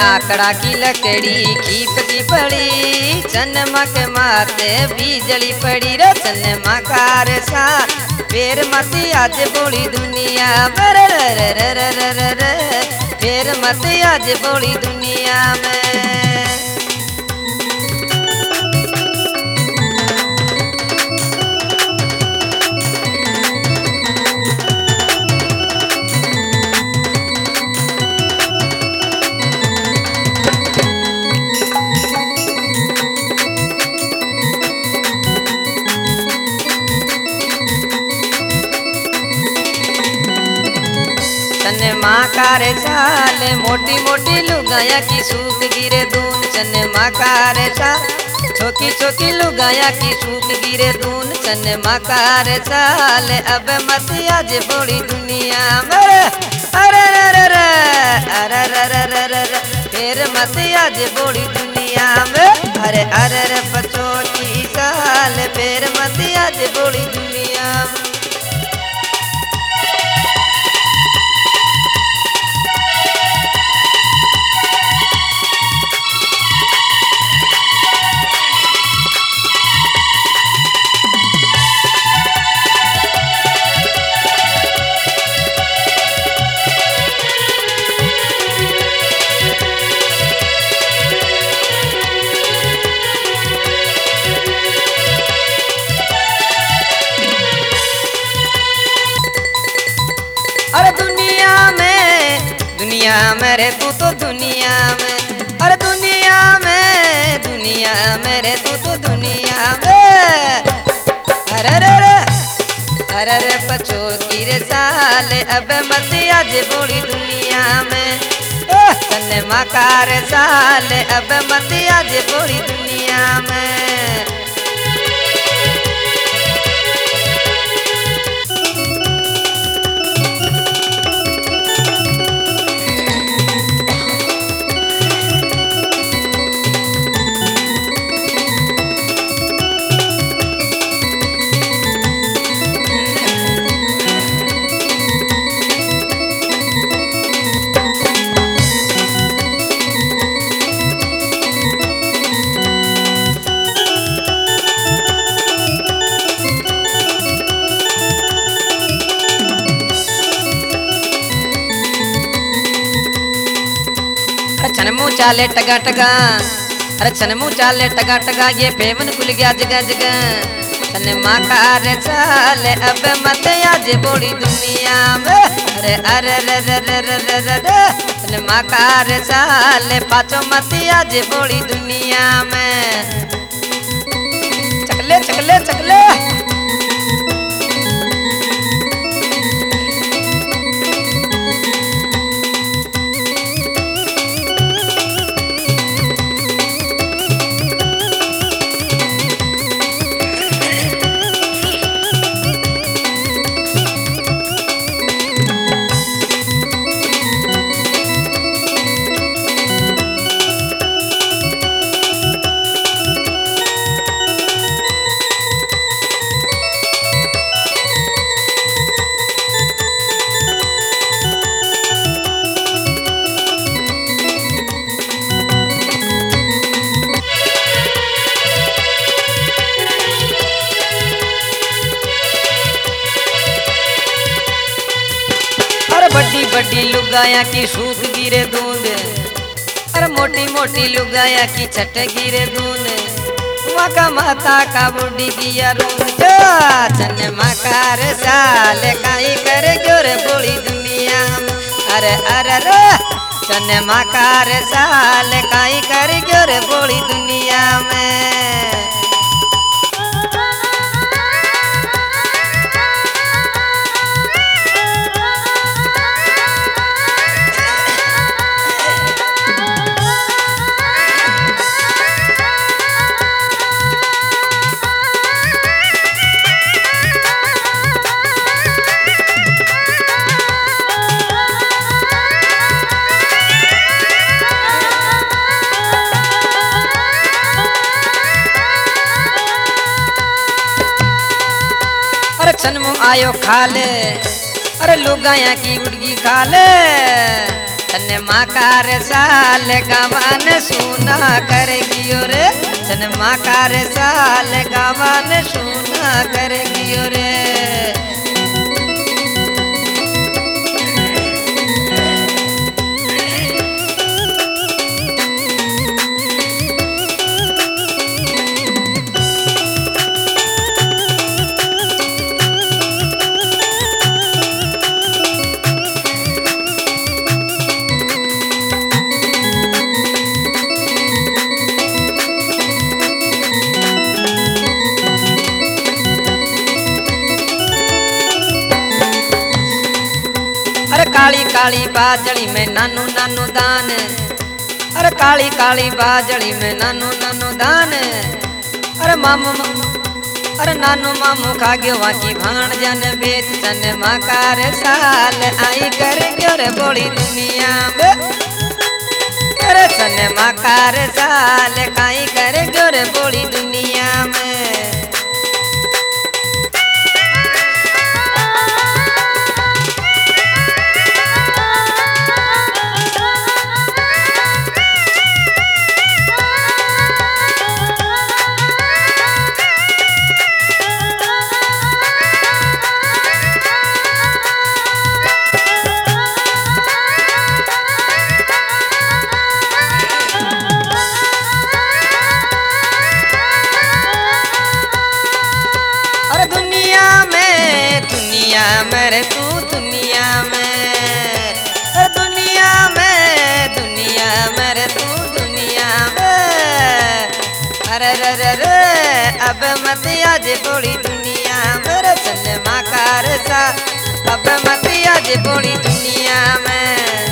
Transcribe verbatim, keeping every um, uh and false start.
आकड़ा की लकड़ी खींचती पड़ी, चनमा के माथे बिजली पड़ी रे। चनमा का रे सा फेर मती आज बोली दुनिया में रे रे रे रे रे रे रे, फेर मती आज बोली दुनिया में। चनमा का रे साल मोटी मोटी लुगाया की सूख गिरे दून। चनमा का रे साल छोकी छोकी लुगाया की सूख गिरे दून। चनमा का रे साल अब मत आज बोली दुनिया में। अरे रे रे रे अरे रे रे रे रे रे, फिर मत आज बोली दुनिया में। अरे अरे रे पचोटी साल फिर मत आज बोली दुनिया में। अरे दुनिया में दुनिया में रे तू तो दुनिया में। अरे दुनिया में दुनिया में रे तू तो दुनिया में। अरे रे रे अरे रे पचोती रे साल अब मत आज बोली दुनिया में। चनमा का रे साल अब मत आज बोली दुनिया में। छनमू चाले टगा टगा, अरे छनमू चाले टगा टगा, ये पेवन खुल गया जगह जगह। चनमा का रे चाल अब मत आज बोली दुनिया में। अरे अरे रे रे रे रे रे रे रे, चनमा का रे चाल पाचो मत आज बोली दुनिया में। चकले चकले चकले बड़ी बड़ी लुगाया की सूख गिरे दूध। अरे मोटी मोटी लुगाया की छट गिरे दूध। का माता का बुढ़ी किया रूद। चनमा का रे साल काई करे गोरे बोली दुनिया में। अरे अरे रे चनमा का रे साल काई करे गोरे बोली दुनिया में। छनमू आयो खाले, अरे लुगाया की उड़गी खाले। छन माकार साल गावन सुना करेगी रे छन माकार साल गावन सुना करेगी रे अरे काली काली बाजड़ी में नानू नानू दान अरे काली काली बाजड़ी में नानू नानू दान अरे मामू अरे नानू मामू खा गयो वाकी भाण जन बेच चन माकार साल आई कर गयो रे बोली दुनिया में अरे चन माकार साल खाई कर गयो रे बोली दुनिया में दुनिया मेरे तू दुनिया में दुनिया में दुनिया मेरे तू दुनिया में अरे रे रे रे अब मत आज बोली दुनिया मेरे चंद माकार सा अब मत आज बोली दुनिया में